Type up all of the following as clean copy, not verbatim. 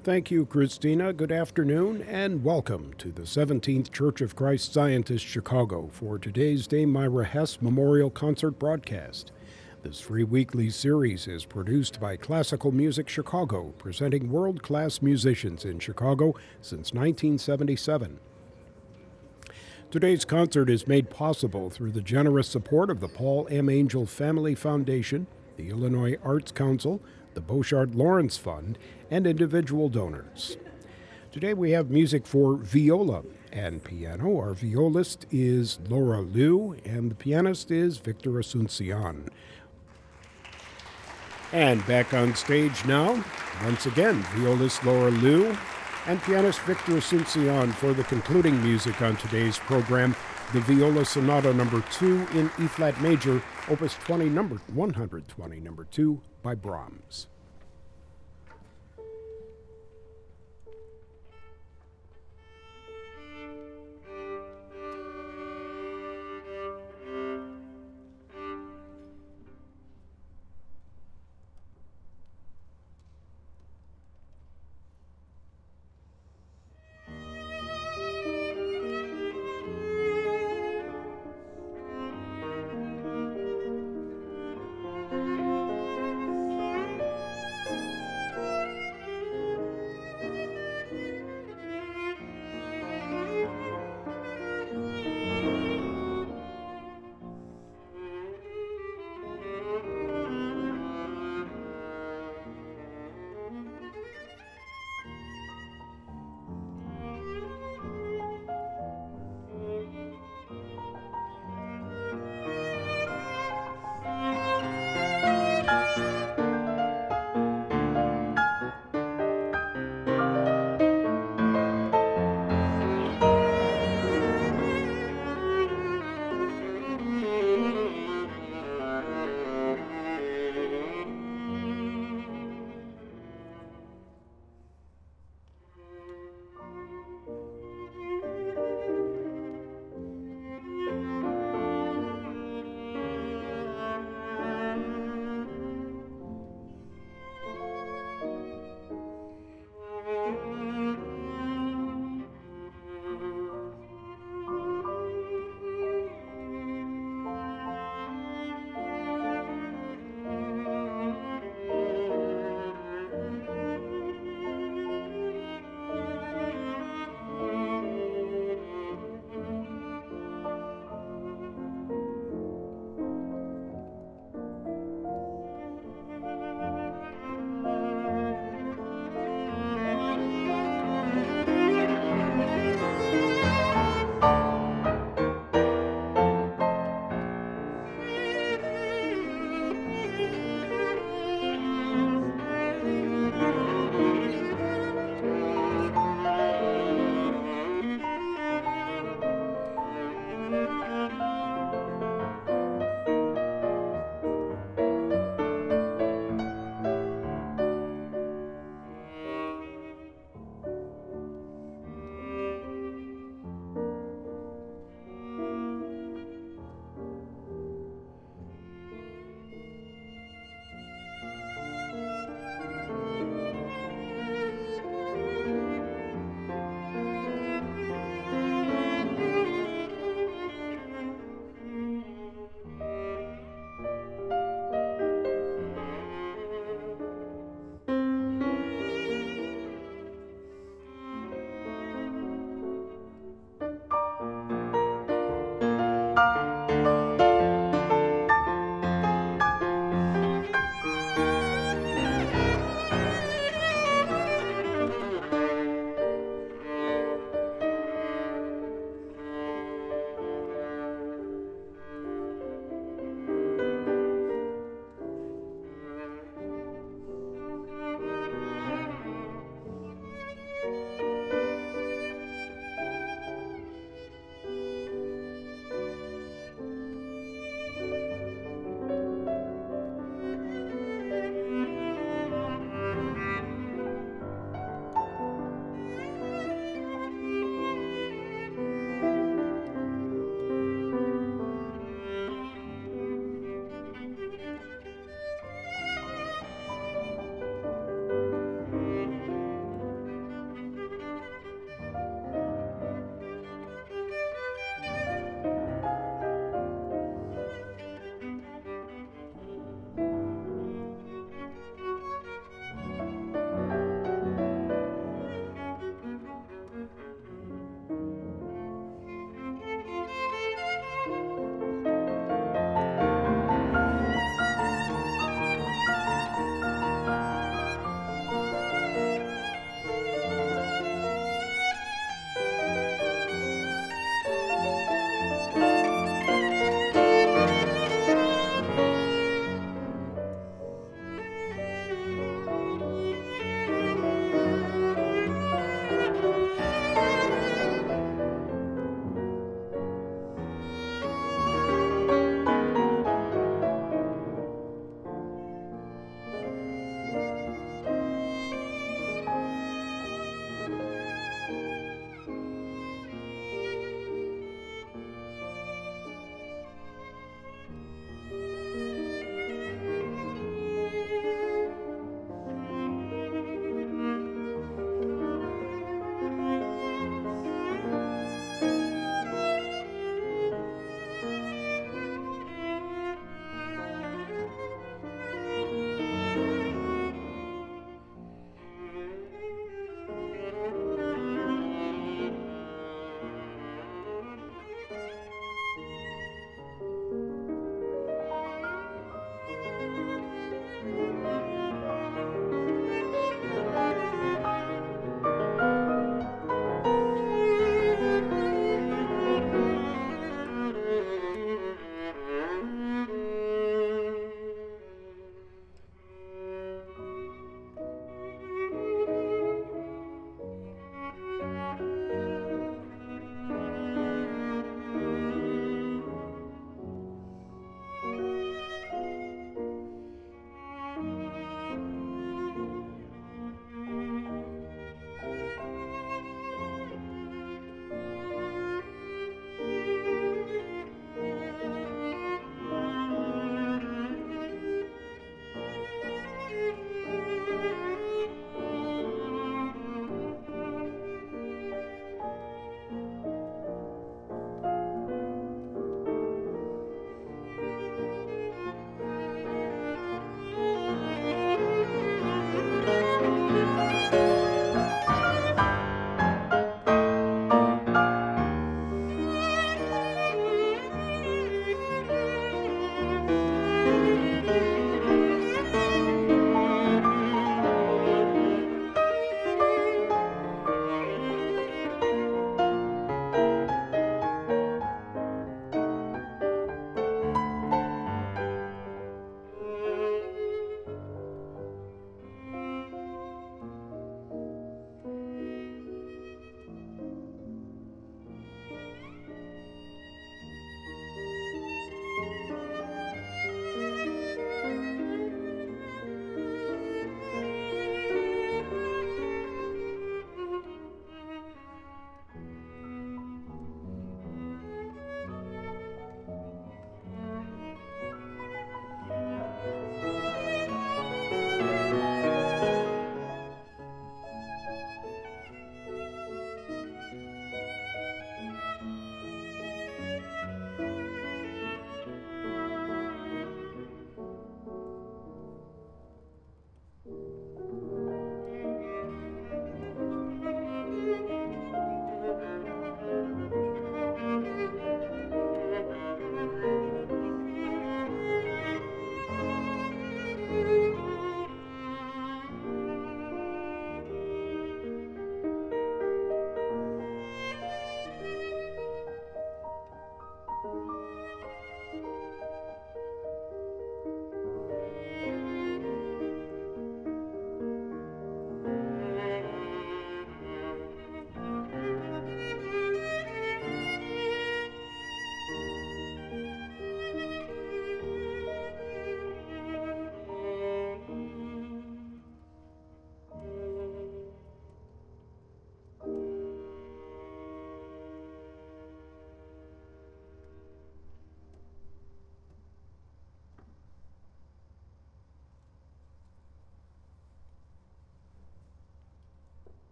Thank you, Christina. Good afternoon, and welcome to the 17th Church of Christ Scientist Chicago for today's Dame Myra Hess Memorial Concert broadcast. This free weekly series is produced by Classical Music Chicago, presenting world-class musicians in Chicago since 1977. Today's concert is made possible through the generous support of the Paul M. Angel Family Foundation, the Illinois Arts Council, the Beauchard Lawrence Fund, and individual donors. Today we have music for viola and piano. Our violist is Laura Liu, and the pianist is Victor Asuncion. And back on stage now, once again, violist Laura Liu and pianist Victor Asuncion for the concluding music on today's program, the Viola Sonata No. 2 in E-flat major, Opus 20, number 120, number 2, by Brahms.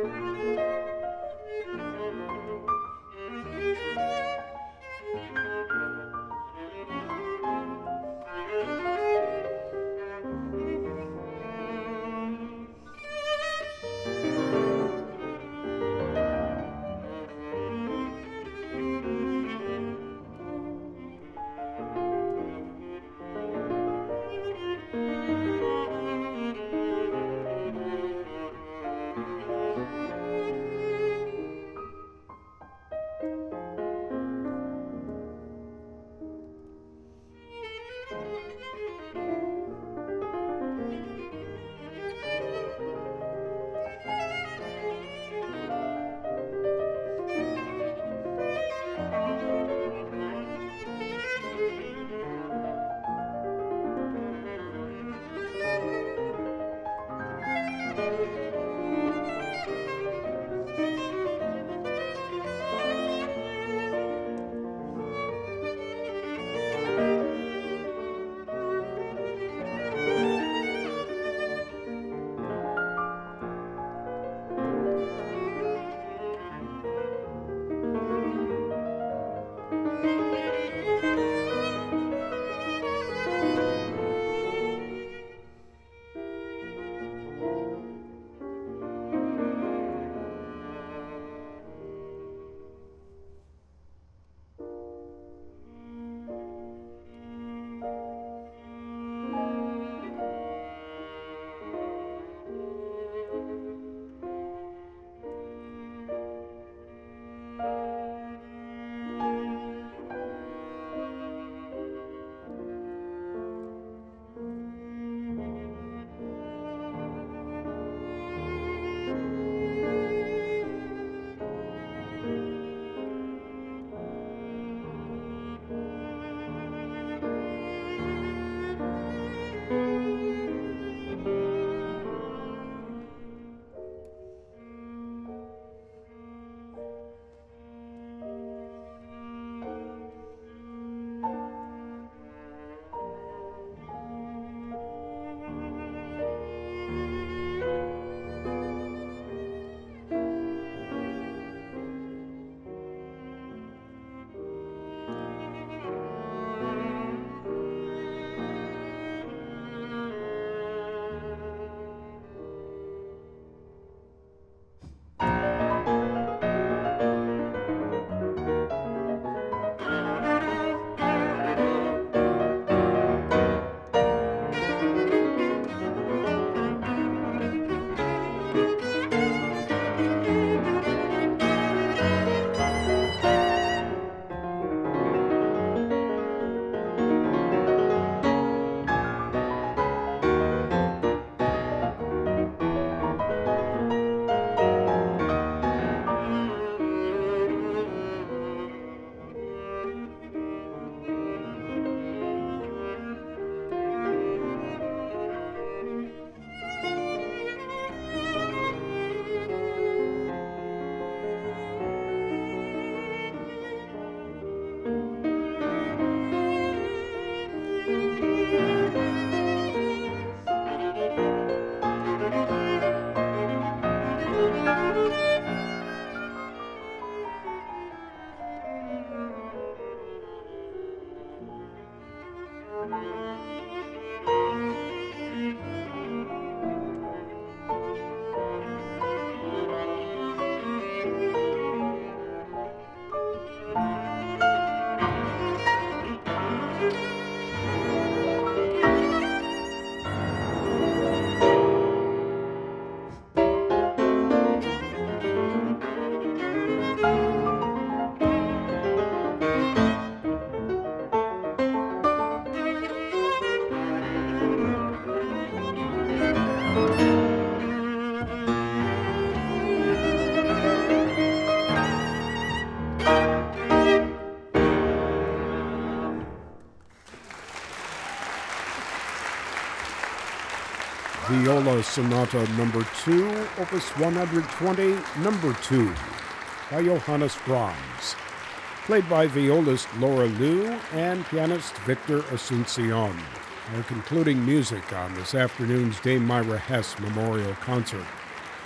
Viola Sonata Number 2, Opus 120, Number 2, by Johannes Brahms, played by violist Laura Liu and pianist Victor Asuncion. Our concluding music on this afternoon's Dame Myra Hess Memorial Concert.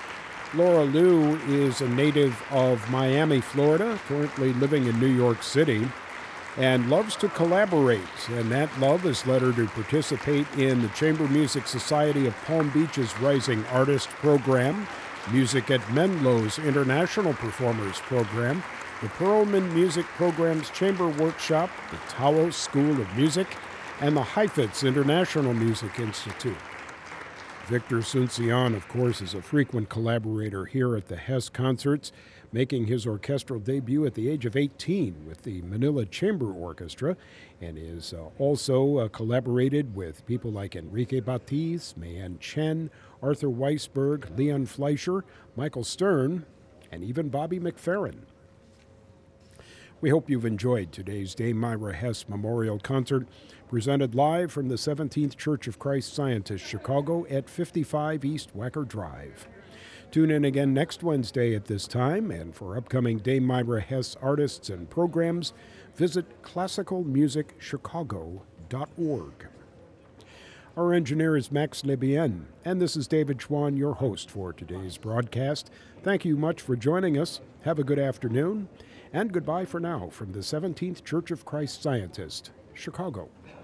Laura Liu is a native of Miami, Florida, currently living in New York City, and loves to collaborate. And that love has led her to participate in the Chamber Music Society of Palm Beach's Rising Artist Program, Music at Menlo's International Performers Program, the Perelman Music Program's Chamber Workshop, the Taos School of Music, and the Heifetz International Music Institute. Victor Suncian, of course, is a frequent collaborator here at the Hess Concerts, making his orchestral debut at the age of 18 with the Manila Chamber Orchestra, and is also collaborated with people like Enrique Batiz, Mayan Chen, Arthur Weisberg, Leon Fleischer, Michael Stern, and even Bobby McFerrin. We hope you've enjoyed today's Dame Myra Hess Memorial Concert, presented live from the 17th Church of Christ Scientist, Chicago at 55 East Wacker Drive. Tune in again next Wednesday at this time, and for upcoming Dame Myra Hess artists and programs, visit classicalmusicchicago.org. Our engineer is Max Nebien, and this is David Schwann, your host for today's broadcast. Thank you much for joining us. Have a good afternoon, and goodbye for now from the 17th Church of Christ Scientist, Chicago.